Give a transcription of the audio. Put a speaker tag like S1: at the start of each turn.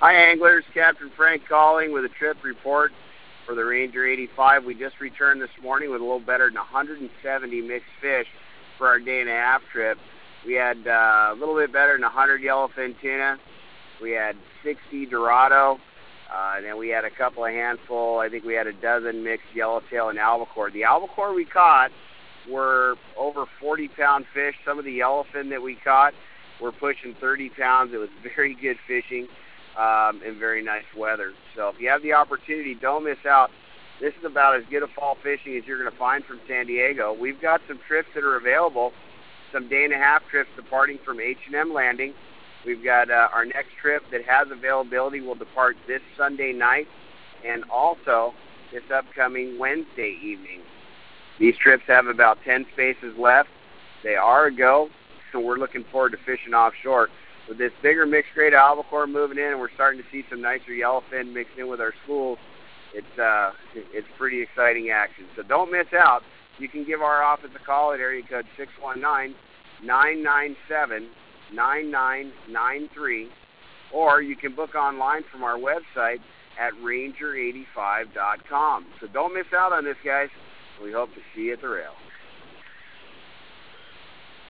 S1: Hi anglers, Captain Frank calling with a trip report for the Ranger 85. We just returned this morning with a little better than 170 mixed fish for our day-and-a-half trip. We had a little bit better than 100 yellowfin tuna. We had 60 Dorado, and then we had a couple of handful. I think we had a dozen mixed yellowtail and albacore. The albacore we caught were over 40-pound fish. Some of the yellowfin that we caught were pushing 30 pounds. It was very good fishing. And very nice weather. So if you have the opportunity, don't miss out. This is about as good a fall fishing as you're going to find from San Diego. We've got some trips that are available, some day-and-a-half trips departing from H&M Landing. We've got our next trip that has availability will depart this Sunday night and also this upcoming Wednesday evening. These trips have about 10 spaces left. They are a go, so we're looking forward to fishing offshore. With this bigger mixed grade albacore moving in, and we're starting to see some nicer yellowfin mixed in with our schools, it's pretty exciting action. So don't miss out. You can give our office a call at area code 619-997-9993, or you can book online from our website at ranger85.com. So don't miss out on this, guys. We hope to see you at the rail.